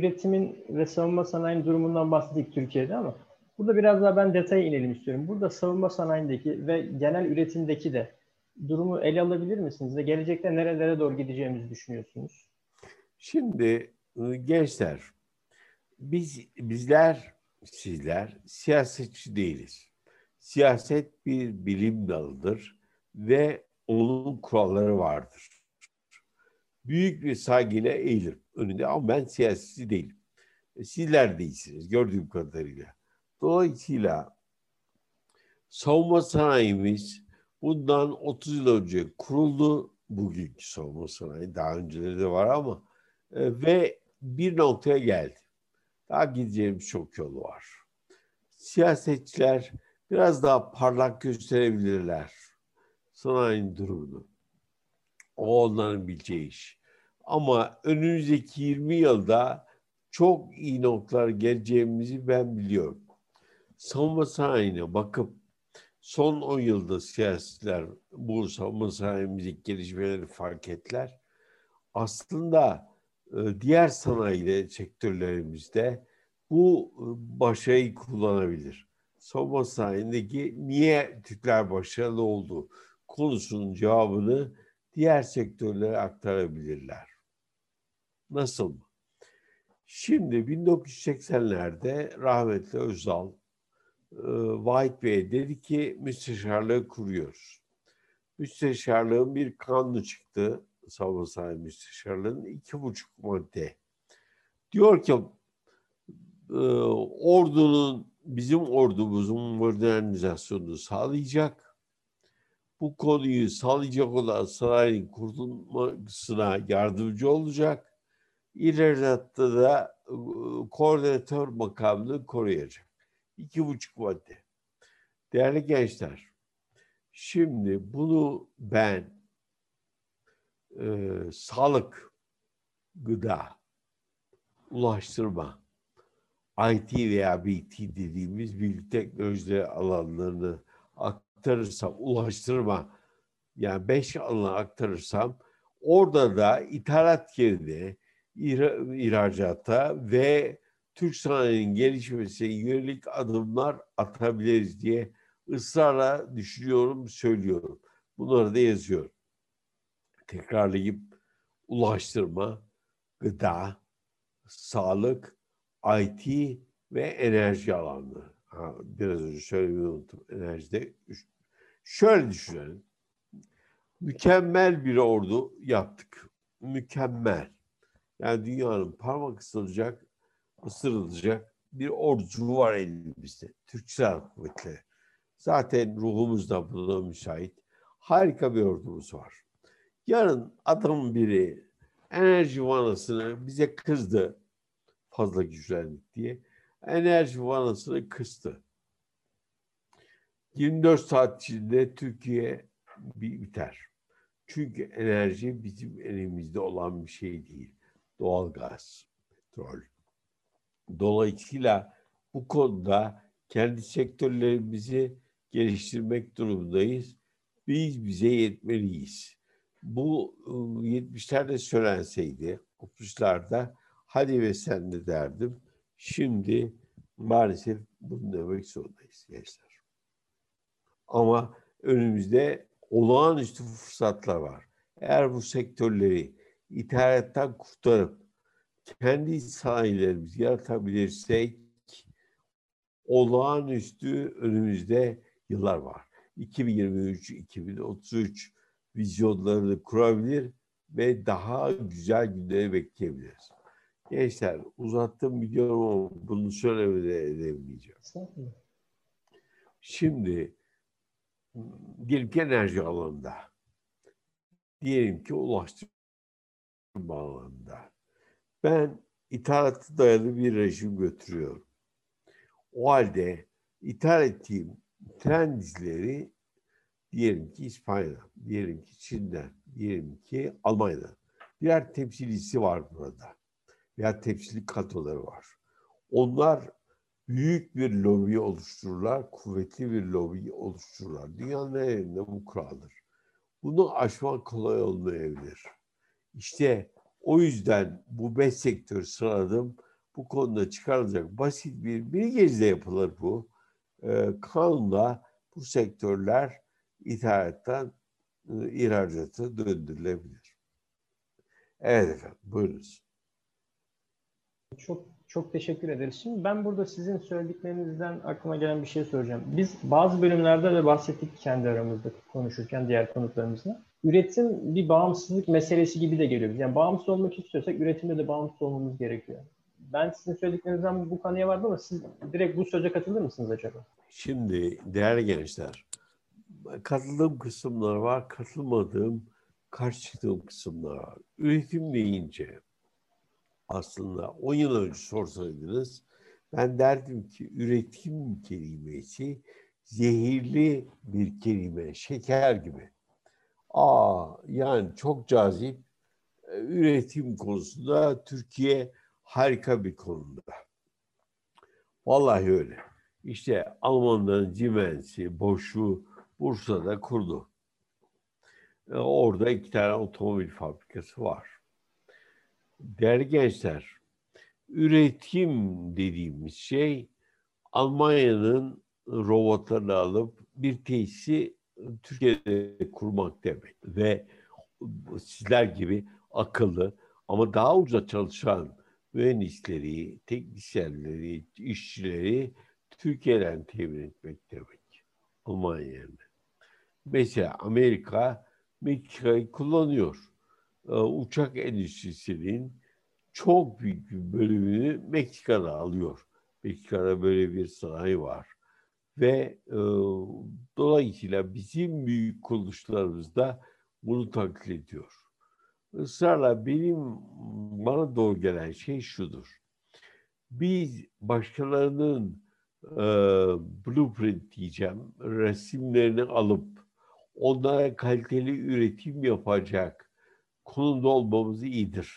üretimin ve savunma sanayinin durumundan bahsettik Türkiye'de ama burada biraz daha ben detaya inelim istiyorum. Burada savunma sanayindeki ve genel üretimdeki de durumu ele alabilir misiniz? Ve gelecekte nerelere doğru gideceğimizi düşünüyorsunuz? Şimdi gençler, bizler, sizler siyasetçi değiliz. Siyaset bir bilim dalıdır ve onun kuralları vardır. Büyük bir saygıyla eğilirim önünde ama ben siyasetçi değilim. Sizler değilsiniz gördüğüm kadarıyla. Dolayısıyla savunma sanayimiz bundan 30 yıl önce kuruldu. Bugünkü savunma sanayi daha önceleri de var ama ve bir noktaya geldi. Daha gideceğimiz çok yol var. Siyasetçiler biraz daha parlak gösterebilirler sanayinin durumunu. O onların bileceği iş. Ama önümüzdeki 20 yılda çok iyi noktalar geleceğimizi ben biliyorum. Savunma sanayine bakıp son 10 yılda siyasetçiler bu savunma sanayimizdeki gelişmeleri fark ettiler. Aslında diğer sanayi sektörlerimizde bu başarıyı kullanabilir. Savunma sanayindeki niye Türkler başarılı oldu konusunun cevabını diğer sektörlere aktarabilirler. Nasıl mı? Şimdi 1980'lerde rahmetli Özal Vahit Bey dedi ki müsteşarlığı kuruyoruz. Müsteşarlığın bir kanunu çıktı. Savunma Sanayi Müsteşarlığı'nın 2,5 madde. Diyor ki bizim ordumuzun modernizasyonunu sağlayacak. Bu konuyu sağlayacak olan sanayinin kurulmasına yardımcı olacak. İleridatta da koordinatör makamını koruyacak. 2,5 madde. Değerli gençler, şimdi bunu ben sağlık, gıda, ulaştırma, IT veya BT dediğimiz bilgi teknolojileri alanlarını aktarırsam, ulaştırma, yani 5 alana aktarırsam, orada da ithalat yerine ihracata ve Türk sanayinin gelişmesine yönelik adımlar atabiliriz diye ısrarla düşünüyorum, söylüyorum. Bunları da yazıyorum. Tekrarlayıp ulaştırma, gıda, sağlık, IT ve enerji alanları. Biraz önce söylemeyi unuttum. Enerjide. Şöyle düşünelim. Mükemmel bir ordu yaptık. Mükemmel. Yani dünyanın parmak ısırılacak bir ordu var elimizde. Türk Silahlı Kuvvetleri. Zaten ruhumuz da buna müsait. Harika bir ordumuz var. Yarın adam biri enerji vanasını bize kızdı. Fazla güçlendik diye. Enerji vanasını kıstı. 24 saat içinde Türkiye biter. Çünkü enerji bizim elimizde olan bir şey değil. Doğalgaz, petrol. Dolayısıyla bu konuda kendi sektörlerimizi geliştirmek durumundayız. Biz bize yetmeliyiz. Bu 70'lerde söylenseydi, 60'larda hadi ve sen de derdim. Şimdi maalesef bunu demek zorundayız gençler. Ama önümüzde olağanüstü fırsatlar var. Eğer bu sektörleri ithalattan kurtarıp kendi sanayilerimizi yaratabilirsek olağanüstü önümüzde yıllar var. 2023-2033 vizyonlarını kurabilir ve daha güzel günleri bekleyebiliriz. Gençler uzattım biliyorum ama bunu söylemeden edemeyeceğim. Şimdi diyelim ki enerji alanında, diyelim ki ulaştırma alanında. Ben ithalatı dayalı bir rejim götürüyorum. O halde ithal ettiğim tren dizileri diyelim ki İspanya'dan, diyelim ki Çin'den, diyelim ki Almanya'dan. Birer temsilcisi var burada. Veya temsilci kadroları var. Onlar büyük bir lobi oluştururlar, kuvvetli bir lobi oluştururlar. Dünyanın her yerinde bu kuraldır. Bunu aşmak kolay olmayabilir. İşte o yüzden bu 5 sektörü sıraladım bu konuda çıkarılacak basit bir bilgecde yapılır bu. Kanunla bu sektörler ithalattan ihracata döndürülebilir. Evet efendim, buyurunuz. Çok çok teşekkür ederiz. Şimdi ben burada sizin söylediklerinizden aklıma gelen bir şey soracağım. Biz bazı bölümlerde de bahsettik kendi aramızda konuşurken diğer konuklarımızla. Üretim bir bağımsızlık meselesi gibi de geliyor. Yani bağımsız olmak istiyorsak üretimde de bağımsız olmamız gerekiyor. Ben sizin söylediklerinizden bu kanıya vardım ama siz direkt bu söze katılır mısınız acaba? Şimdi değerli gençler, katıldığım kısımlar var, katılmadığım, karşı çıktığım kısımlar var. Üretim deyince aslında 10 yıl önce sorsaydınız ben derdim ki üretim kelimesi zehirli bir kelime, şeker gibi. Yani çok cazip. Üretim konusunda Türkiye harika bir konuda. Vallahi öyle. İşte Almanların Siemens'i, Bosch'u Bursa'da kurdu. Orada 2 tane otomobil fabrikası var. Değerli gençler, üretim dediğimiz şey Almanya'nın robotlarını alıp bir tesisi Türkiye'de kurmak demek. Ve sizler gibi akıllı ama daha ucuza çalışan mühendisleri, teknisyenleri, işçileri Türkiye'den temin etmek demek. Almanya yerine. Mesela Amerika Meksika'yı kullanıyor. Uçak endüstrisinin çok büyük bir bölümünü Meksika'da alıyor. Meksika'da böyle bir sanayi var. Ve dolayısıyla bizim büyük kuruluşlarımız da bunu taklit ediyor. Israrla bana doğru gelen şey şudur. Biz başkalarının blueprint diyeceğim, resimlerini alıp onlara kaliteli üretim yapacak konumda olmamız iyidir.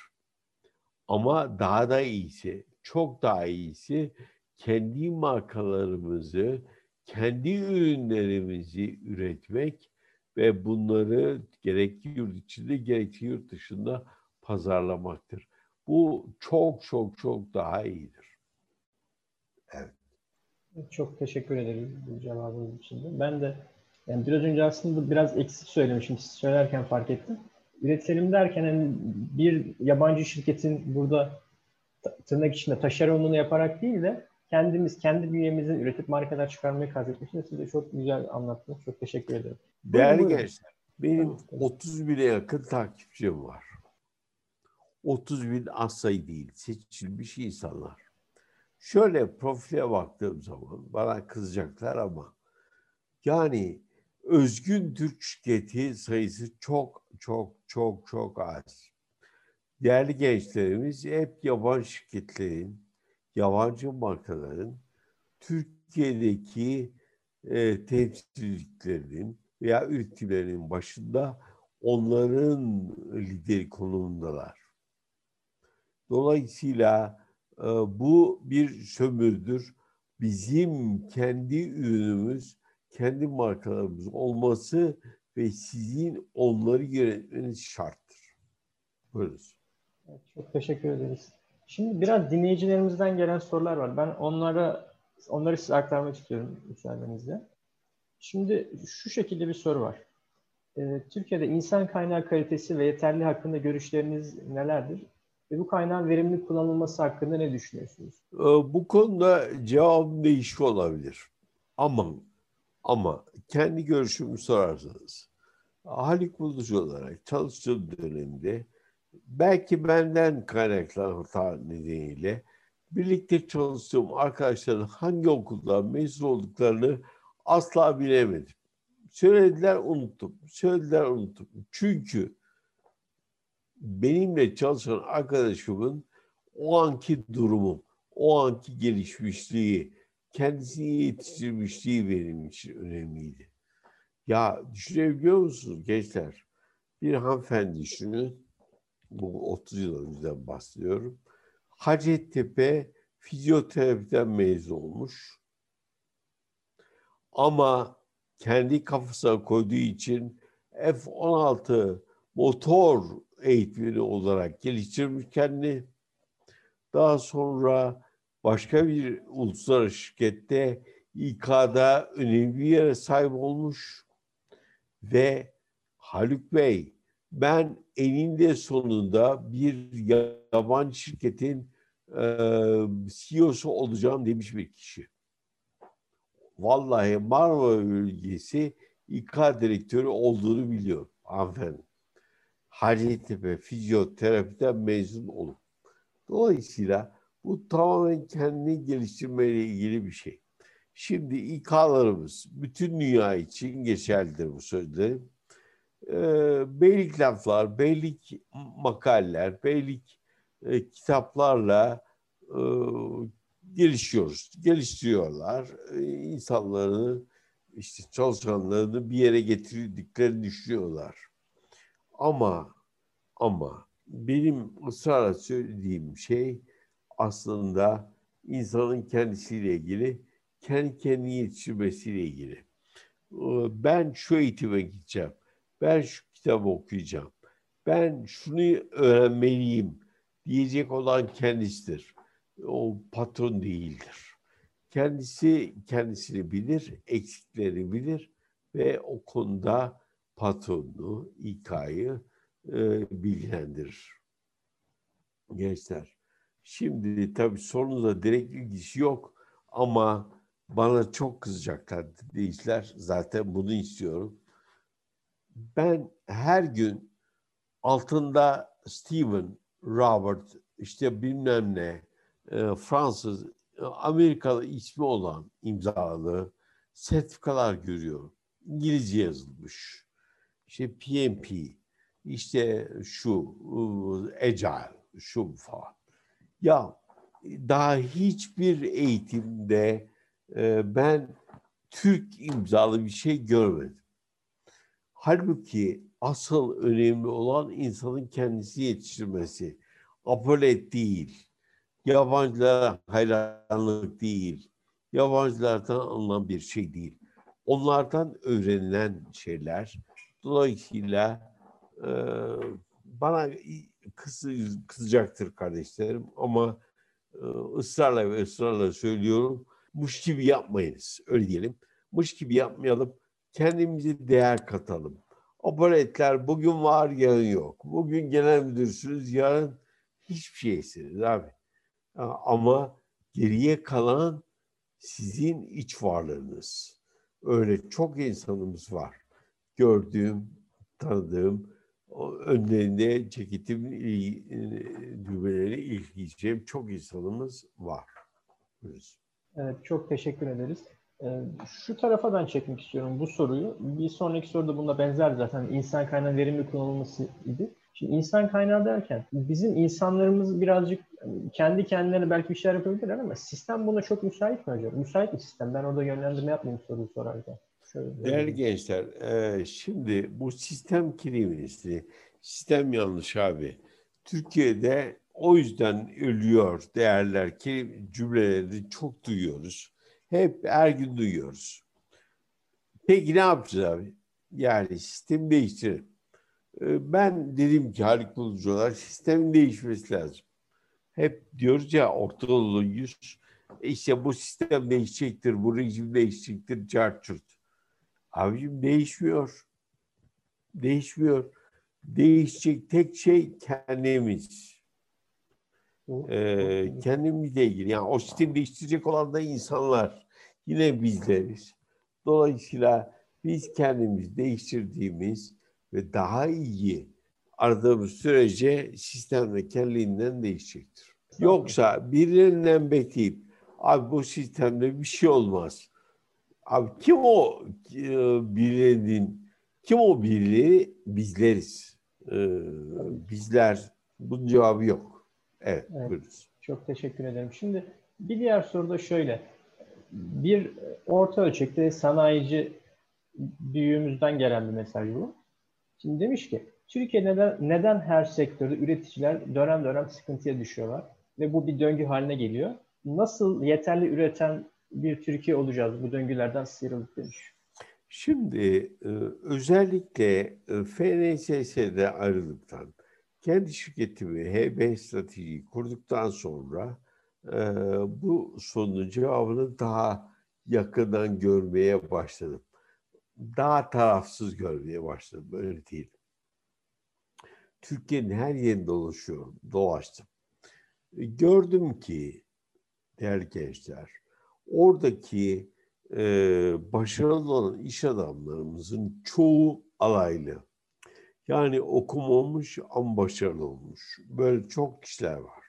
Ama daha da iyisi, çok daha iyisi kendi markalarımızı, kendi ürünlerimizi üretmek ve bunları gerek yurt içinde gerek yurt dışında pazarlamaktır. Bu çok çok çok daha iyidir. Evet. Çok teşekkür ederim bu cevabınız için de. Ben de yani biraz önce aslında biraz eksik söylemişim. Siz söylerken fark ettim. Üretelim derken hani bir yabancı şirketin burada tırnak içinde taşeronluğunu yaparak değil de kendimiz, kendi bünyemizin üretip markalar çıkarmayı kastetmişsiniz. Siz de çok güzel anlattınız. Çok teşekkür ederim. Değerli Buyurun. gençler, benim Tabii. 30 bine yakın takipçim var. 30 bin az sayı değil, seçilmiş insanlar. Şöyle profile baktığım zaman bana kızacaklar ama yani özgün Türk şirketi sayısı çok çok çok çok az. Değerli gençlerimiz hep yabancı şirketlerin, yabancı markaların Türkiye'deki temsilciliklerinin veya üretimlerinin başında onların lideri konumundalar. Dolayısıyla bu bir sömürüdür. Bizim kendi ürünümüz, kendi markalarımız olması ve sizin onları yönetmeniz şarttır. Buyurun. Evet, çok teşekkür ederiz. Şimdi biraz dinleyicilerimizden gelen sorular var. Ben onları size aktarmak istiyorum müsaadenizle. Şimdi şu şekilde bir soru var. Türkiye'de insan kaynağı kalitesi ve yeterli hakkında görüşleriniz nelerdir? Ve bu kaynağın verimli kullanılması hakkında ne düşünüyorsunuz? Bu konuda cevabım değişik olabilir. Ama kendi görüşümü sorarsanız Haluk Bulucu olarak çalıştığım dönemde belki benden kaynaklanan hata nedeniyle birlikte çalıştığım arkadaşların hangi okuldan mezun olduklarını asla bilemedim. Söylediler unuttum. Söylediler unuttum. Çünkü benimle çalışan arkadaşımın o anki durumu, o anki gelişmişliği, kendisini yetiştirmişliği benim için önemliydi. Ya düşünebiliyor musunuz gençler? Bir hanımefendi düşünün. Bu 30 yıl önceden bahsediyorum. Hacettepe fizyoterapiden mezun olmuş. Ama kendi kafasına koyduğu için F-16 motor eğitmeni olarak geliştirmiş kendini. Daha sonra başka bir uluslararası şirkette İK'da önemli bir yere sahip olmuş ve Haluk Bey, ben eninde sonunda bir yabancı şirketin CEO'su olacağım demiş bir kişi. Vallahi Marmara bölgesi İK direktörü olduğunu biliyor hanımefendi. Hacettepe fizyoterapiden mezun olup. Dolayısıyla bu tamamen kendini geliştirmeyle ilgili bir şey. Şimdi İK'larımız bütün dünya için geçerlidir bu sözlerim. Beylik laflar, beylik makaleler, beylik kitaplarla e, geliştiriyorlar. İnsanları, işte çalışanlarını bir yere getirdiklerini düşünüyorlar. Ama benim ısrarla söylediğim şey aslında insanın kendisiyle ilgili, kendi kendini yetiştirmesiyle ilgili. Ben şu eğitime gideceğim, ben şu kitabı okuyacağım, ben şunu öğrenmeliyim diyecek olan kendisidir. O patron değildir. Kendisi kendisini bilir, eksiklerini bilir ve o konuda patronunu, İK'yı bilgilendirir. Gençler. Şimdi tabii sorunuzla direkt ilgisi yok ama bana çok kızacaklar dinleyiciler. Zaten bunu istiyorum. Ben her gün altında Steven, Robert, işte bilmem ne, Fransız, Amerikalı ismi olan imzalı sertifikalar görüyorum. İngilizce yazılmış. İşte PMP, işte şu, Agile, şu falan. Ya daha hiçbir eğitimde ben Türk imzalı bir şey görmedim. Halbuki asıl önemli olan insanın kendisi yetiştirmesi. Apolet değil, yabancılara hayranlık değil, yabancılardan alınan bir şey değil. Onlardan öğrenilen şeyler. Dolayısıyla e, bana kızacaktır kardeşlerim ama ısrarla ve ısrarla söylüyorum. Muş gibi yapmayınız, öyle diyelim. Muş gibi yapmayalım, kendimize değer katalım. Apoletler bugün var, yarın yok. Bugün genel müdürsünüz, yarın hiçbir şeysiniz abi. Ama geriye kalan sizin iç varlığınız. Öyle çok insanımız var. Gördüğüm, tanıdığım, önlerinde ceketim düğmeleri ilgileyeceğim çok insanımız var. Evet, çok teşekkür ederiz. Şu tarafa ben çekmek istiyorum bu soruyu. Bir sonraki soru da buna benzer zaten. İnsan kaynağı verimli kullanılması idi. Şimdi insan kaynağı derken bizim insanlarımız birazcık kendi kendilerine belki bir şeyler yapabilirler ama sistem buna çok müsait mi acaba? Müsait mi sistem? Ben orada yönlendirme yapmayayım soruyu sorarken. Değerli gençler, şimdi bu sistem kelimesi, sistem yanlış abi. Türkiye'de o yüzden ölüyor değerler ki cümleleri çok duyuyoruz. Hep her gün duyuyoruz. Peki ne yapacağız abi? Yani sistemi değiştirelim. Ben dedim ki Haluk Bulucu olarak sistemin değişmesi lazım. Hep diyoruz ya orta yolu 100. İşte bu sistem değişecektir, bu rejim değişecektir, cart curt. Abicim değişmiyor. Değişmiyor. Değişecek tek şey kendimiz. Kendimizle ilgili. Yani o sistemi değiştirecek olan da insanlar. Yine bizleriz. Dolayısıyla biz kendimiz değiştirdiğimiz ve daha iyi aradığımız sürece sistem de kendiliğinden değişecektir. Yoksa birilerinden bekleyip abi bu sistemde bir şey olmaz. Abi kim o birilerinin, kim o birileri? Bizleriz. Bizler, bunun cevabı yok. Evet, Evet, buyurunuz. çok teşekkür ederim. Şimdi bir diğer soru da şöyle. Bir orta ölçekli sanayici büyüğümüzden gelen bir mesaj bu. Şimdi demiş ki Türkiye'de neden her sektörde üreticiler dönem dönem sıkıntıya düşüyorlar ve bu bir döngü haline geliyor. Nasıl yeterli üreten bir Türkiye olacağız bu döngülerden sıyrılıp demiş. Şimdi özellikle FNSS'de ayrılıktan kendi şirketimi HB stratejiyi kurduktan sonra bu sorunun cevabını daha yakından görmeye başladım. Daha tarafsız görmeye başladım. Öyle değil. Türkiye'nin her yerinde dolaştım. Gördüm ki değerli gençler, oradaki başarılı olan iş adamlarımızın çoğu alaylı. Yani okumamış ama başarılı olmuş. Böyle çok kişiler var.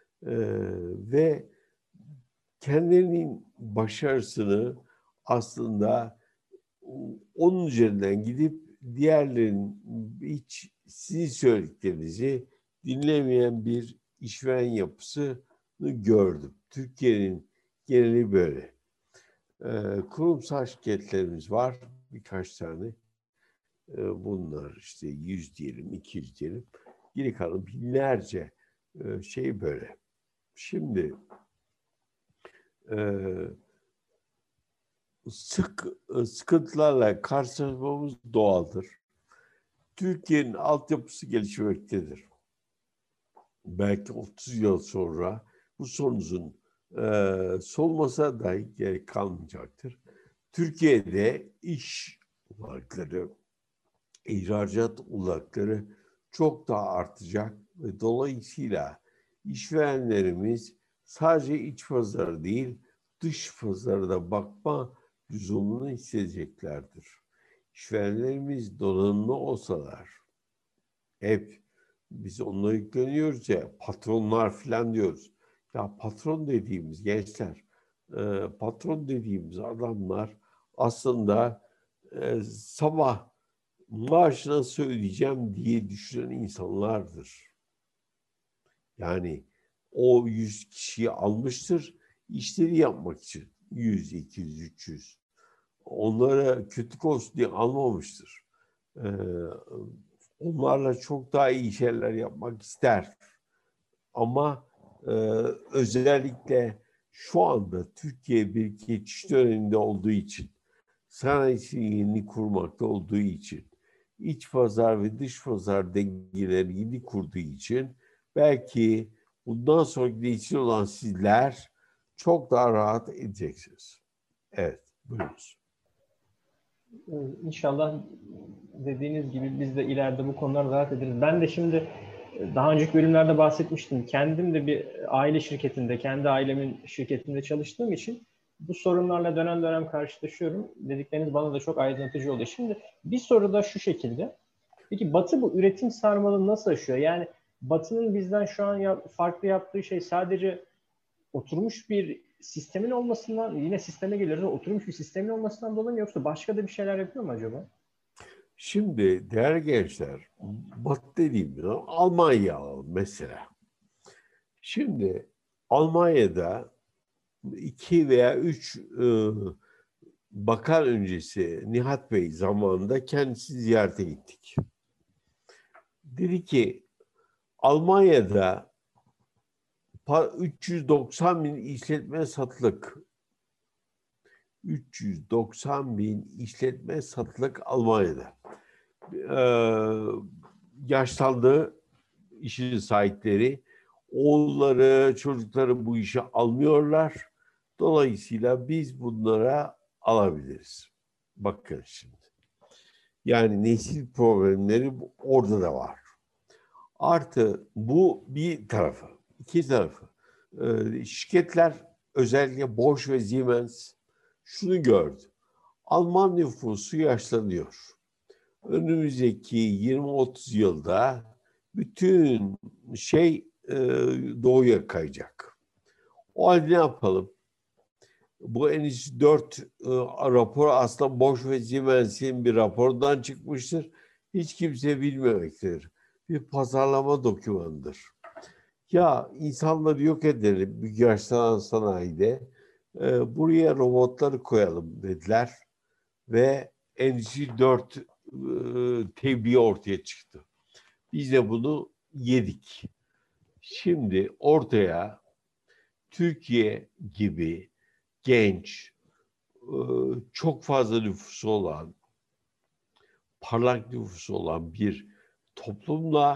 Ve kendilerinin başarısını aslında onun üzerinden gidip diğerlerinin hiç sizin söylediklerinizi dinlemeyen bir işveren yapısını gördüm. Türkiye'nin geneli böyle. Kurumsal şirketlerimiz var birkaç tane. Bunlar işte 100 diyelim, 200 diyelim. Geri kalan binlerce şey böyle. Şimdi sıkıntılarla karşılaşmamız doğaldır. Türkiye'nin altyapısı gelişmektedir. Belki 30 yıl sonra bu sorunun solmasa dahi gerek kalmayacaktır. Türkiye'de iş olanakları, ihracat olanakları çok daha artacak ve dolayısıyla işverenlerimiz sadece iç pazarı değil, dış pazara da bakma lüzumunu hissedeceklerdir. İşverenlerimiz donanımlı olsalar, hep biz onlara yükleniyoruz ya, patronlar falan diyoruz. Ya patron dediğimiz gençler, patron dediğimiz adamlar aslında sabah maaşına söyleyeceğim diye düşünen insanlardır. Yani o 100 kişiyi almıştır işleri yapmak için. 100, 200, 300. Onlara kötü olsun diye almamıştır. Onlarla çok daha iyi şeyler yapmak ister. Ama özellikle şu anda Türkiye bir geçiş döneminde olduğu için, sanayisini yeni kurmakta olduğu için, iç pazar ve dış pazar dengeleri yeni kurduğu için belki bundan sonraki değişim olan sizler çok daha rahat edeceksiniz. Evet, buyurunuz. İnşallah dediğiniz gibi biz de ileride bu konularda rahat ederiz. Ben de şimdi daha önceki bölümlerde bahsetmiştim. Kendim de bir aile şirketinde, kendi ailemin şirketinde çalıştığım için bu sorunlarla dönem dönem karşılaşıyorum. Dedikleriniz bana da çok aydınlatıcı oluyor. Şimdi bir soru da şu şekilde. Peki Batı bu üretim sarmalını nasıl aşıyor? Yani Batı'nın bizden şu an farklı yaptığı şey sadece oturmuş bir sistemin olmasından, yine sisteme geliyoruz, oturmuş bir sistemin olmasından dolayı mı yoksa başka da bir şeyler yapıyor mu acaba? Şimdi değerli gençler, Batı dediğimiz zaman Almanya alalım mesela. Şimdi Almanya'da 2 veya 3 bakan öncesi Nihat Bey zamanında kendisi ziyarete gittik. Dedi ki Almanya'da 390 bin işletme satılık. 390 bin işletme satılık Almanya'da. Yaşlandı işin sahipleri. Oğulları, çocukları bu işe almıyorlar. Dolayısıyla biz bunlara alabiliriz. Bakın şimdi. Yani nesil problemleri orada da var. Artı bu bir tarafı. İki tarafı. Şirketler özellikle Bosch ve Siemens şunu gördü. Alman nüfusu yaşlanıyor. Önümüzdeki 20-30 yılda bütün şey doğuya kayacak. O halde ne yapalım? Bu Endüstri 4 raporu aslında Bosch ve Siemens'in bir rapordan çıkmıştır. Hiç kimse bilmemektedir. Bir pazarlama dokümanıdır. Ya insanları yok edelim bir yaşlanan sanayide. Buraya robotları koyalım dediler. Ve Endüstri 4 tebliği ortaya çıktı. Biz de bunu yedik. Şimdi ortaya Türkiye gibi genç, çok fazla nüfusu olan, parlak nüfusu olan bir toplumla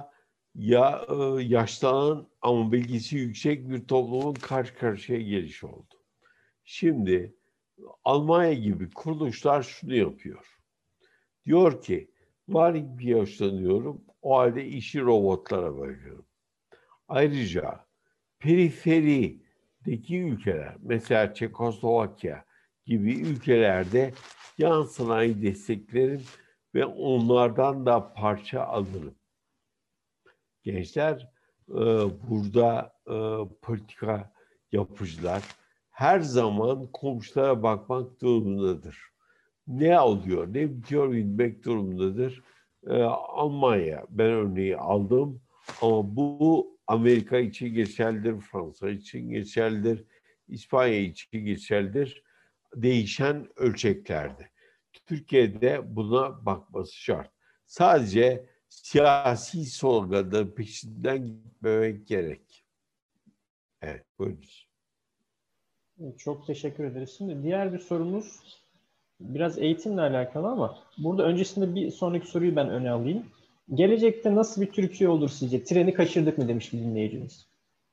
ya yaşlanan ama bilgisi yüksek bir toplumun karşı karşıya gelişi oldu. Şimdi Almanya gibi kuruluşlar şunu yapıyor. Diyor ki, var bir yaşlanıyorum, o halde işi robotlara bırakıyorum. Ayrıca periferideki ülkeler, mesela Çekoslovakya gibi ülkelerde yan sanayi desteklerim ve onlardan da parça alırım. Gençler, burada politika yapıcılar her zaman komşulara bakmak durumundadır. Ne oluyor, ne bitiyor bilmek durumundadır. Almanya, ben örneği aldım ama bu Amerika için geçerlidir, Fransa için geçerlidir, İspanya için geçerlidir. Değişen ölçeklerde. Türkiye'de buna bakması şart. Sadece siyasi sloganların peşinden gitmemek gerek. Evet, buyurunuz. Çok teşekkür ederiz. Şimdi diğer bir sorumuz biraz eğitimle alakalı ama burada öncesinde bir sonraki soruyu ben öne alayım. Gelecekte nasıl bir Türkiye olur sizce? Treni kaçırdık mı demiş bir dinleyicimiz.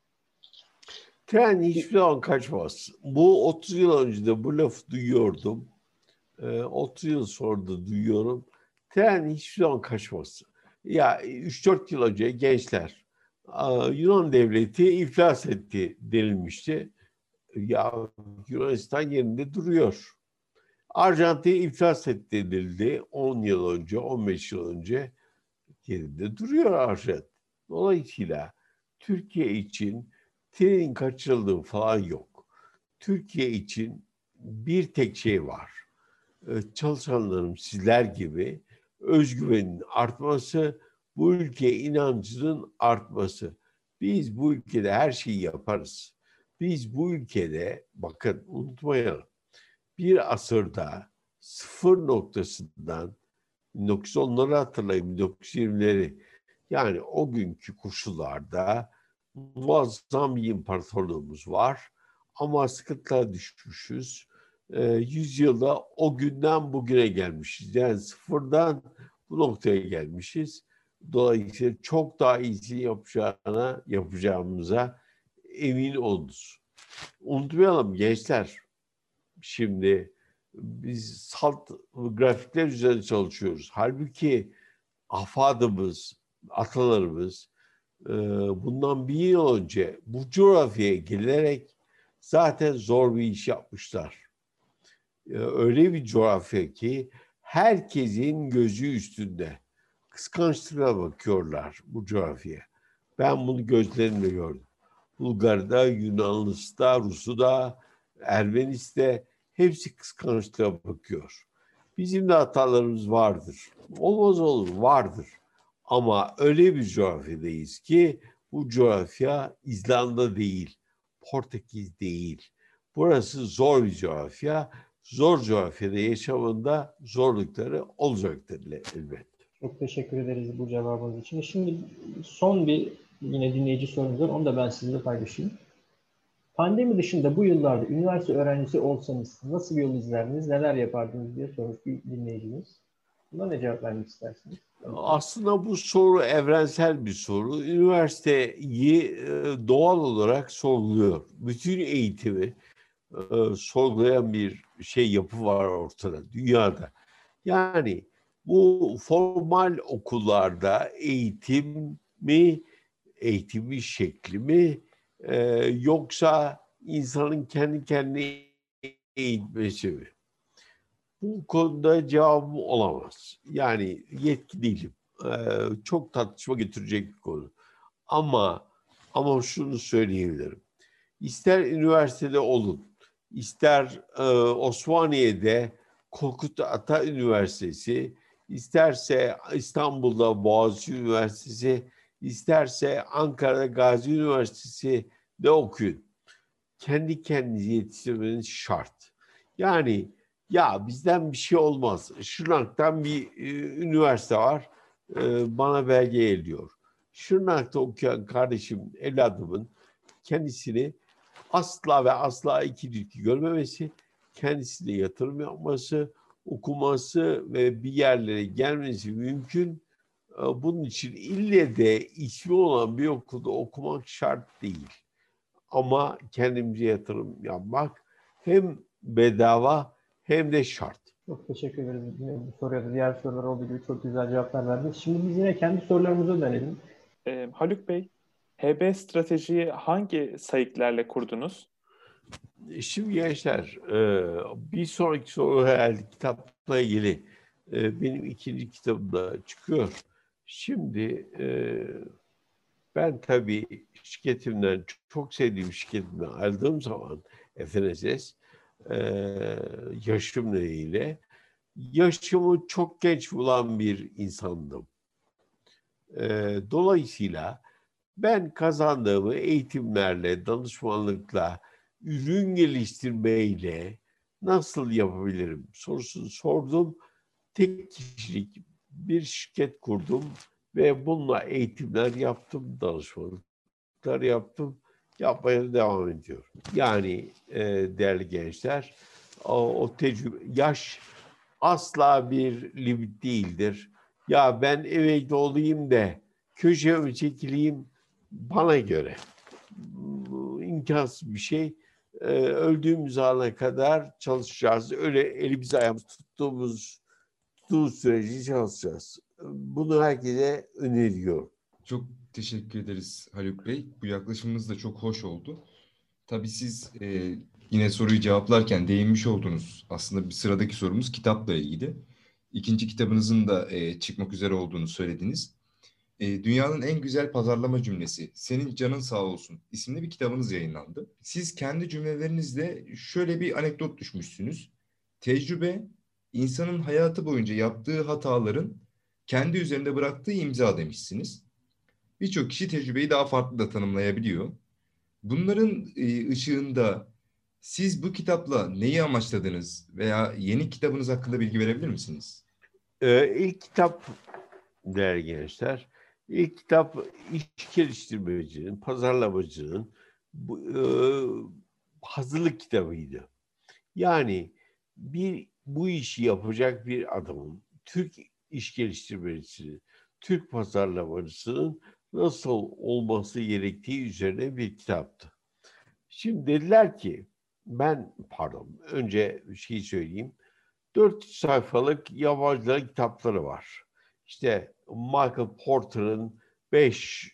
Tren hiçbir zaman kaçmaz. Bu 30 yıl önce de bu lafı duyuyordum. 30 yıl sonra da duyuyorum. Tren hiçbir zaman kaçmaz. Ya 3-4 yıl önce gençler Yunan devleti iflas etti denilmişti. Ya Yunanistan yerinde duruyor. Arjantin iflas etti denildi 10 yıl önce, 15 yıl önce yerinde duruyor Arjantin. Dolayısıyla Türkiye için trenin kaçırıldığı falan yok. Türkiye için bir tek şey var. Çalışanlarım sizler gibi özgüvenin artması, bu ülkeye inancının artması. Biz bu ülkede her şeyi yaparız. Biz bu ülkede, bakın unutmayalım, bir asırda sıfır noktasından 1910'ları hatırlayın, 1920'leri, yani o günkü koşullarda muazzam bir imparatorluğumuz var ama sıkıntılara düşmüşüz. 100 yılda o günden bugüne gelmişiz. Yani sıfırdan bu noktaya gelmişiz. Dolayısıyla çok daha iyisini yapacağımıza emin olunuz. Unutmayalım gençler, şimdi biz salt grafikler üzerinde çalışıyoruz. Halbuki afadımız, atalarımız bundan 1000 yıl önce bu coğrafyaya gelerek zaten zor bir iş yapmışlar. Öyle bir coğrafya ki herkesin gözü üstünde. Kıskançlıkla bakıyorlar bu coğrafyaya. Ben bunu gözlerimle gördüm. Bulgar'da, Yunanlı'da, Rus'da, Ermeni'de hepsi kıskançlıkla bakıyor. Bizim de hatalarımız vardır. Olmaz olur, vardır. Ama öyle bir coğrafyadayız ki bu coğrafya İzlanda değil, Portekiz değil. Burası zor bir coğrafya. Zor coğrafyada yaşamında zorlukları olacaktır elbette. Çok teşekkür ederiz bu cevabınız için. Şimdi son bir yine dinleyici sorumuz var. Onu da ben sizinle paylaşayım. Pandemi dışında bu yıllarda üniversite öğrencisi olsanız nasıl bir yol izlerdiniz, neler yapardınız diye sormuş bir dinleyicimiz. Buna ne cevap vermek istersiniz? Aslında bu soru evrensel bir soru. Üniversiteyi doğal olarak sorguluyor. Bütün eğitimi sorgulayan bir yapı var ortada, dünyada. Yani bu formal okullarda eğitimin şekli mi, yoksa insanın kendi kendine eğitmesi mi? Bu konuda cevabım olamaz. Yani yetki değilim. Çok tartışma getirecek bir konu. Ama şunu söyleyebilirim. İster üniversitede olun, ister Osmaniye'de Korkut Ata Üniversitesi, isterse İstanbul'da Boğaziçi Üniversitesi, isterse Ankara'da Gazi Üniversitesi de okuyun. Kendi kendinizi yetiştirmeniz şart. Yani ya bizden bir şey olmaz. Şırnak'tan bir üniversite var, bana belge ediyor. Şırnak'ta okuyan kardeşim, evladımın kendisini asla ve asla ikilikli görmemesi, kendisine yatırım yapması, okuması ve bir yerlere gelmesi mümkün. Bunun için ille de ismi olan bir okulda okumak şart değil. Ama kendimize yatırım yapmak hem bedava hem de şart. Çok teşekkür ederiz. Bu soruya da diğer sorular olduğu gibi çok güzel cevaplar verdiniz. Şimdi biz yine kendi sorularımıza dönelim. Haluk Bey, HB stratejiyi hangi sayıklarla kurdunuz? Şimdi gençler, bir sonraki soru herhalde kitapla ilgili. Benim ikinci kitabımda çıkıyor. Şimdi ben tabii şirketimden, çok sevdiğim şirketimden ayrıldığım zaman FNSS, yaşım nedeniyle yaşımı çok genç bulan bir insandım. Dolayısıyla ben kazandığımı eğitimlerle, danışmanlıkla, ürün geliştirmeyle nasıl yapabilirim sorusunu sordum. Tek kişilik bir şirket kurdum ve bununla eğitimler yaptım, danışmanlıklar yaptım, yapmaya da devam ediyorum. Yani değerli gençler, o tecrübe, yaş asla bir limit değildir. Ya ben emekli olayım da köşeme çekileyim, bana göre imkansız bir şey. Öldüğümüz ana kadar çalışacağız. Öyle elimizi ayağımızı tuttuğumuz sürece çalışacağız. Bunu herkese öneriyorum. Çok teşekkür ederiz Haluk Bey. Bu yaklaşımınız da çok hoş oldu. Tabii siz yine soruyu cevaplarken değinmiş oldunuz. Aslında bir sıradaki sorumuz kitapla ilgili. İkinci kitabınızın da çıkmak üzere olduğunu söylediniz. Dünyanın en güzel pazarlama cümlesi, Senin Canın Sağ Olsun isimli bir kitabınız yayınlandı. Siz kendi cümlelerinizde şöyle bir anekdot düşmüşsünüz. Tecrübe, insanın hayatı boyunca yaptığı hataların kendi üzerinde bıraktığı imza demişsiniz. Birçok kişi tecrübeyi daha farklı da tanımlayabiliyor. Bunların ışığında siz bu kitapla neyi amaçladınız veya yeni kitabınız hakkında bilgi verebilir misiniz? İlk kitap, değerli gençler, ilk kitap iş geliştirmecinin, pazarlamacının hazırlık kitabıydı. Yani bu işi yapacak bir adamın, Türk iş geliştirmecisinin, Türk pazarlamacısının nasıl olması gerektiği üzerine bir kitaptı. Şimdi dediler ki, önce bir şey söyleyeyim. 400 sayfalık yabancıların kitapları var. İşte Michael Porter'ın 5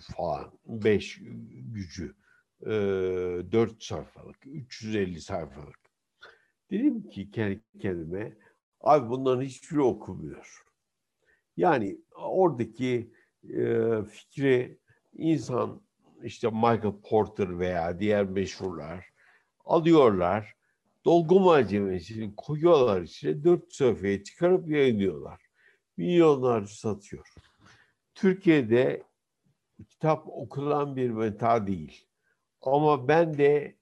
gücü, 4 sayfalık, 350 sayfalık. Dedim ki kendi kendime, abi bunların hiçbiri okumuyor. Yani oradaki fikri insan, işte Michael Porter veya diğer meşhurlar alıyorlar, dolgu malzemesini koyuyorlar içine, 4 sayfaya çıkarıp yayınlıyorlar. Milyonlarca satıyor. Türkiye'de kitap okunan bir meta değil. Ama ben de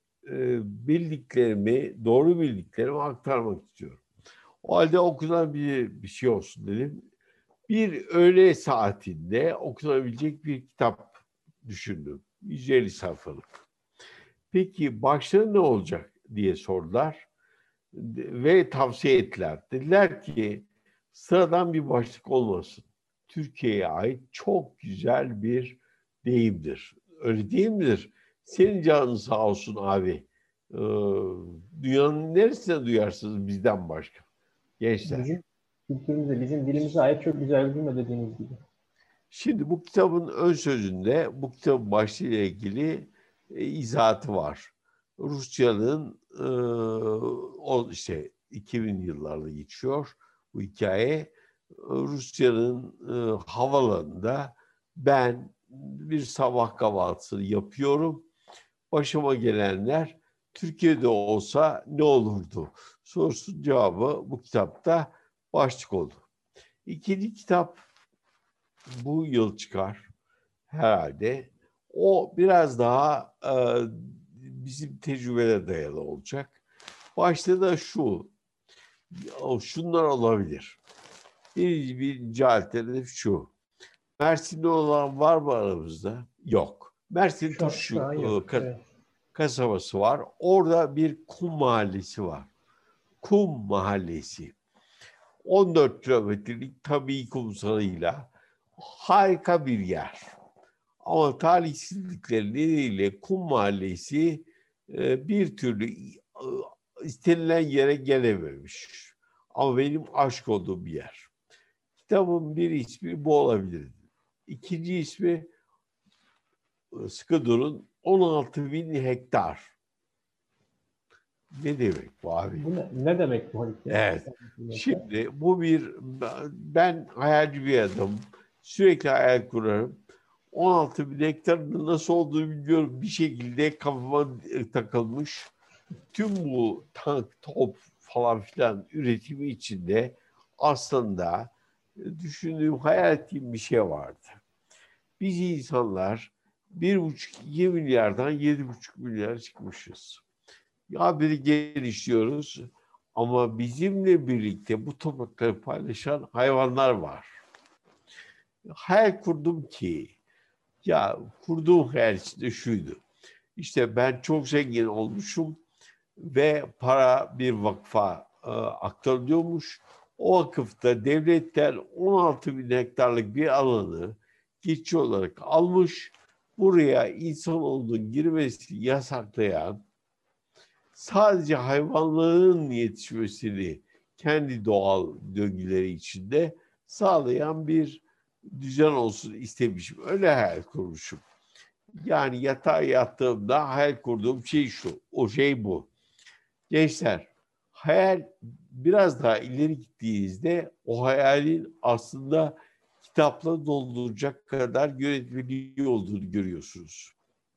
doğru bildiklerimi aktarmak istiyorum. O halde okunabilir bir şey olsun dedim. Bir öğle saatinde okunabilecek bir kitap düşündüm. 150 sayfalık. Peki başlığı ne olacak diye sordular ve tavsiye ettiler. Dediler ki sıradan bir başlık olmasın. Türkiye'ye ait çok güzel bir deyimdir. Öyle değil midir? Senin canın sağ olsun abi. Dünyanın neresine duyarsınız bizden başka? Gençler. Bizim kültürümüze, bizim dilimize ait çok güzel bir cümle dediğiniz gibi. Şimdi bu kitabın ön sözünde bu kitabın başlığıyla ilgili izahatı var. Rusçanın o işte 2000 yıllarda geçiyor bu hikaye. Rusya'nın havalarında ben bir sabah kahvaltısı yapıyorum. Başıma gelenler Türkiye'de olsa ne olurdu sorusunun cevabı bu kitapta başlık oldu. İkinci kitap bu yıl çıkar herhalde. O biraz daha bizim tecrübelere dayalı olacak. Başta da şunlar olabilir. Birinci alternatif şu. Mersin'de olan var mı aramızda? Yok. Mersin Tuşu Evet. kasabası var. Orada bir kum mahallesi var. Kum mahallesi. 14 kilometrelik tabii kumsalıyla harika bir yer. Ama talihsizlikler nedeniyle Kum Mahallesi bir türlü istenilen yere gelememiş. Ama benim aşk olduğum bir yer. Kitabın bir ismi bu olabilir. İkinci ismi, sıkı durun, 16.000 hektar. Ne demek bu abi? Bu ne demek bu Haluk Bey? Evet. Şimdi bu ben hayalci bir adamım. Sürekli hayal kurarım. 16.000 hektarın nasıl olduğunu bilmiyorum. Bir şekilde kafama takılmış. Tüm bu tank, top falan filan üretimi içinde aslında düşündüğüm, hayal ettiğim bir şey vardı. Biz insanlar 1,5-2 milyardan 7,5 milyar çıkmışız. Haberi geliştiriyoruz ama bizimle birlikte bu toprakları paylaşan hayvanlar var. Hayal kurdum ki, kurduğum hayal içinde şuydu. İşte ben çok zengin olmuşum ve para bir vakfa aktarılıyormuş. O vakıfta devletler 16.000 hektarlık bir alanı geçici olarak almış. Buraya insanoğlunun girmesini yasaklayan, sadece hayvanların yetişmesini kendi doğal döngüleri içinde sağlayan bir düzen olsun istemişim. Öyle hayal kurmuşum. Yani yatağa yattığımda hayal kurduğum şey şu, o şey bu. Gençler, hayal biraz daha ileri gittiğinizde o hayalin aslında kitapla dolduracak kadar yönetmeliği olduğunu görüyorsunuz.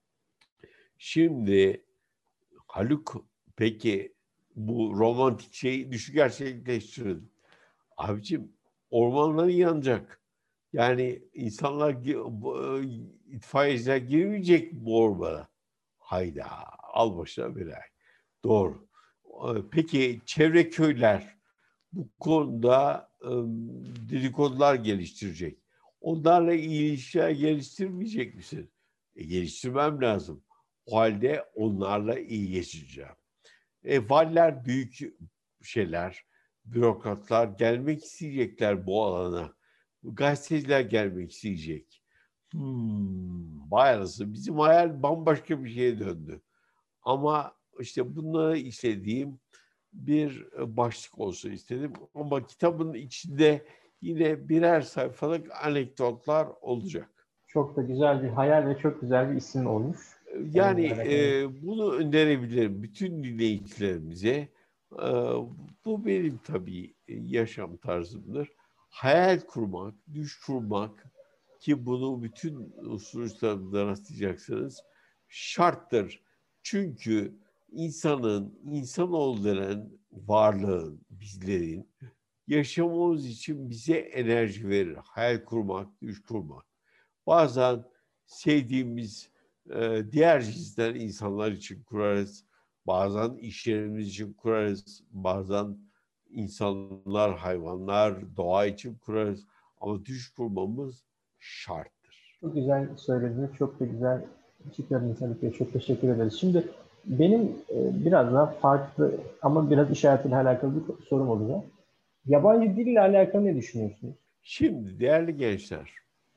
Şimdi Haluk, peki bu romantik şeyi gerçekleştirin. Abicim, ormanları yanacak. Yani insanlar, itfaiyeciler girmeyecek bu ormana. Hayda, al başına belayı. Doğru. Peki çevre köyler bu konuda dedikodular geliştirecek. Onlarla iyi ilişkiler geliştirmeyecek misin? Geliştirmem lazım. O halde onlarla iyi geçeceğim. Valiler büyük şeyler, bürokratlar gelmek isteyecekler bu alana. Gazeteciler gelmek isteyecek. Vay anasını, bizim hayal bambaşka bir şeye döndü. Ama işte bunları istediğim bir başlık olsun istedim. Ama kitabın içinde yine birer sayfalık anekdotlar olacak. Çok da güzel bir hayal ve çok güzel bir isim olmuş. Yani bunu önerebilirim bütün dinleyicilerimize. Bu benim tabii yaşam tarzımdır. Hayal kurmak, düş kurmak, ki bunu bütün sonuçlarında rastlayacaksınız, şarttır. Çünkü insanoğlu denen varlığın, bizlerin yaşamamız için bize enerji verir. Hayal kurmak, düş kurmak. Bazen sevdiğimiz diğer cinsler insanlar için kurarız. Bazen iş yerimiz için kurarız. Bazen insanlar, hayvanlar, doğa için kurarız. Ama düş kurmamız şarttır. Çok güzel söylediniz. Çok da güzel çıkardınız Haluk Bey. Çok teşekkür ederiz. Şimdi benim biraz daha farklı ama biraz işaretiyle alakalı bir sorum olacak. Yabancı dille alakalı ne düşünüyorsunuz? Şimdi değerli gençler,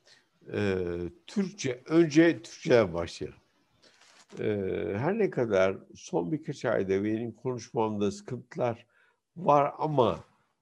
önce Türkçe'den başlayalım. Her ne kadar son birkaç ayda benim konuşmamda sıkıntılar var ama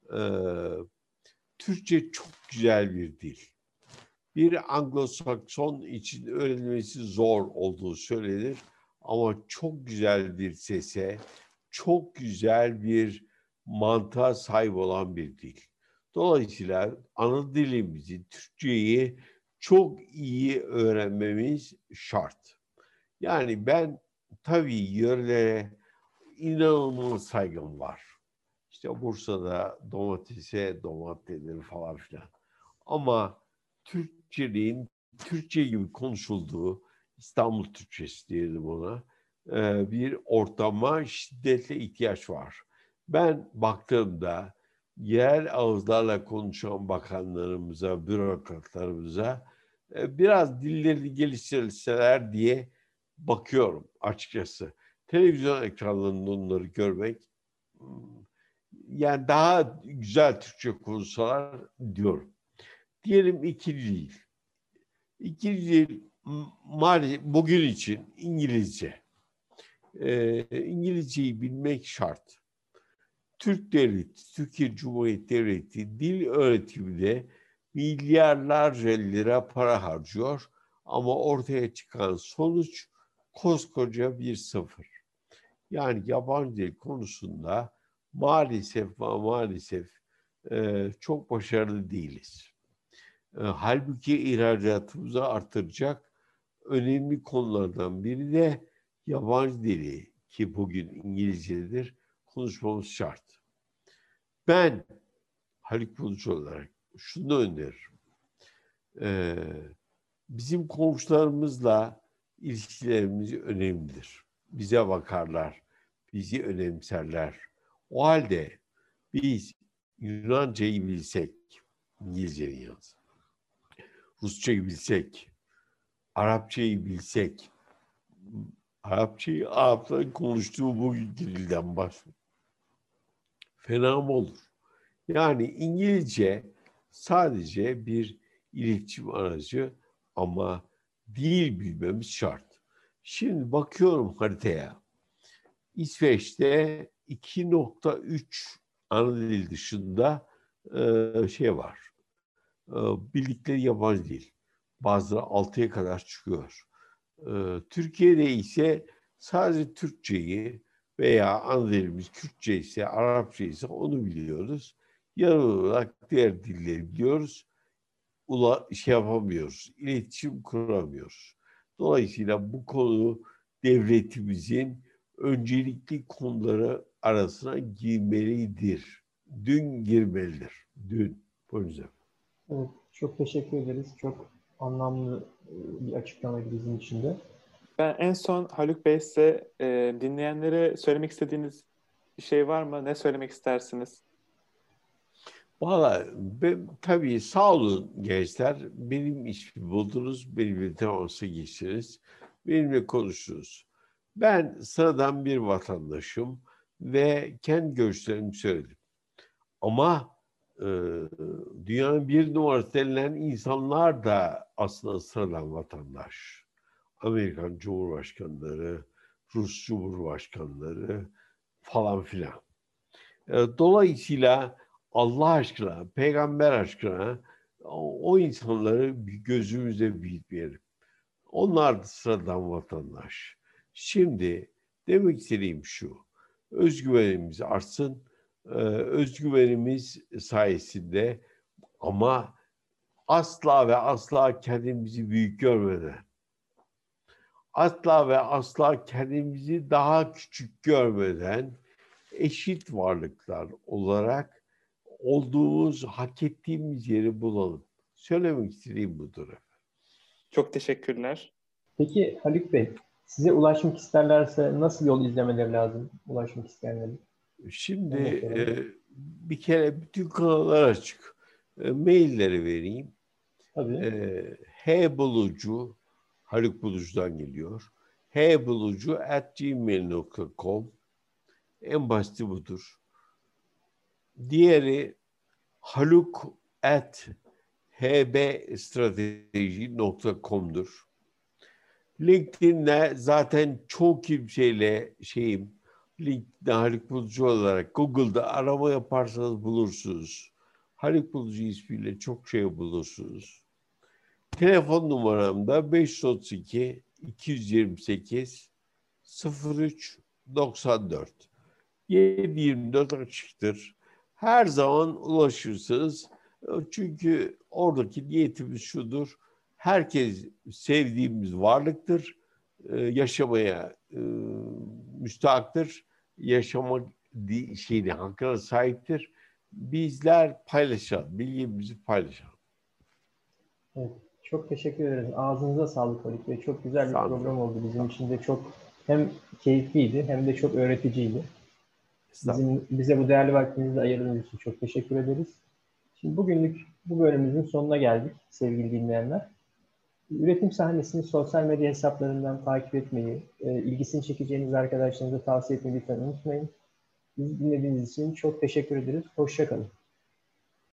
Türkçe çok güzel bir dil. Bir Anglo-Sakson için öğrenilmesi zor olduğu söylenir ama çok güzel bir sese, çok güzel bir mantığa sahip olan bir dil. Dolayısıyla ana dilimizi, Türkçeyi çok iyi öğrenmemiz şart. Yani ben tabii yörelere inanılmaz saygım var. İşte Bursa'da domatese domat denir falan filan. Ama Türkçeliğin Türkçe gibi konuşulduğu, İstanbul Türkçesi diyelim ona, bir ortama şiddetle ihtiyaç var. Ben baktığımda yerel ağızlarla konuşan bakanlarımıza, bürokratlarımıza biraz dillerini geliştirilseler diye bakıyorum açıkçası. Televizyon ekranlarında onları görmek, yani daha güzel Türkçe konuşsalar diyorum. Diyelim ikinci dil. İkinci dil maalesef bugün için İngilizce. İngilizceyi bilmek şart. Türk Devleti, Türkiye Cumhuriyeti Devleti dil öğretimine milyarlarca lira para harcıyor ama ortaya çıkan sonuç koskoca bir sıfır. Yani yabancı dil konusunda maalesef çok başarılı değiliz. Halbuki ihracatımızı artıracak önemli konulardan biri de yabancı dili ki bugün İngilizcedir konuşmamız şart. Ben Haluk Bulucu olarak şunu öneririm. Bizim komşularımızla ilişkilerimiz önemlidir. Bize bakarlar, bizi önemserler. O halde biz Yunancayı bilsek, İngilizcenin yanında, Rusçayı bilsek, Arapçayı bilsek, Arapçayı Arapların konuştuğu bugünkü dilden bahsediyor. Fena mı olur? Yani İngilizce sadece bir iletişim aracı ama dil bilmemiz şart. Şimdi bakıyorum haritaya. İsveç'te 2.3 ana dil dışında şey var. Bildikleri yabancı dil. Bazıları 6'ya kadar çıkıyor. Türkiye'de ise sadece Türkçeyi veya ana dilimiz Kürtçe ise, Arapça ise onu biliyoruz. Yanı olarak diğer dilleri biliyoruz. Yapamıyoruz, iletişim kuramıyoruz. Dolayısıyla bu konu devletimizin öncelikli konuları arasına girmelidir. Dün girmelidir. Dün. Buyurun. Evet, çok teşekkür ederiz. Çok anlamlı bir açıklamaydı bizim için de. Ben en son Haluk Bey size dinleyenlere söylemek istediğiniz bir şey var mı? Ne söylemek istersiniz? Valla tabii sağ olun gençler. Benim ismimi buldunuz, benimle temasa geçtiniz, benimle konuştunuz. Ben sıradan bir vatandaşım ve kendi görüşlerimi söyledim. Ama dünyanın bir numarası denilen insanlar da aslında sıradan vatandaş. Amerikan Cumhurbaşkanları, Rus Cumhurbaşkanları falan filan. Dolayısıyla Allah aşkına, peygamber aşkına o insanları bir gözümüzde büyütmeyelim. Onlar da sıradan vatandaş. Şimdi demek istediğim şu, özgüvenimiz artsın, özgüvenimiz sayesinde ama asla ve asla kendimizi büyük görmeden, asla ve asla kendimizi daha küçük görmeden eşit varlıklar olarak olduğumuz, hak ettiğimiz yeri bulalım. Söylemek istediğim budur. Çok teşekkürler. Peki Haluk Bey, size ulaşmak isterlerse nasıl yol izlemeleri lazım ulaşmak isteyenlerin? Şimdi Evet, bir kere bütün kanallar açık. Mailleri vereyim. tabii. Hbulucu, Haluk Bulucu'dan geliyor. hbulucu@gmail.com. En basiti budur. Diğeri haluk@hbstrateji.com'dur. LinkedIn'de zaten çok kimseyle LinkedIn'de Haluk Bulucu olarak Google'da arama yaparsanız bulursunuz. Haluk Bulucu ismiyle çok şey bulursunuz. Telefon numaram da 532 228 03 94. 7/24 açıktır. Her zaman ulaşırsınız. Çünkü oradaki niyetimiz şudur. Herkes sevdiğimiz varlıktır. Yaşamaya müstahaktır. Yaşama hakkına sahiptir. Bizler paylaşalım. Bilgimizi paylaşalım. Evet, çok teşekkür ederiz. Ağzınıza sağlık Haluk Bey. Çok güzel bir Sağ olun. program oldu bizim için de. Çok hem keyifliydi hem de çok öğreticiydi. Bize bu değerli vaktinizi ayırdığınız için çok teşekkür ederiz. Şimdi bugünlük bu bölümümüzün sonuna geldik sevgili dinleyenler. Üretim sahnesini sosyal medya hesaplarından takip etmeyi, ilgisini çekeceğiniz arkadaşlarınıza tavsiye etmeyi lütfen unutmayın. Bizi dinlediğiniz için çok teşekkür ederiz. Hoşça kalın.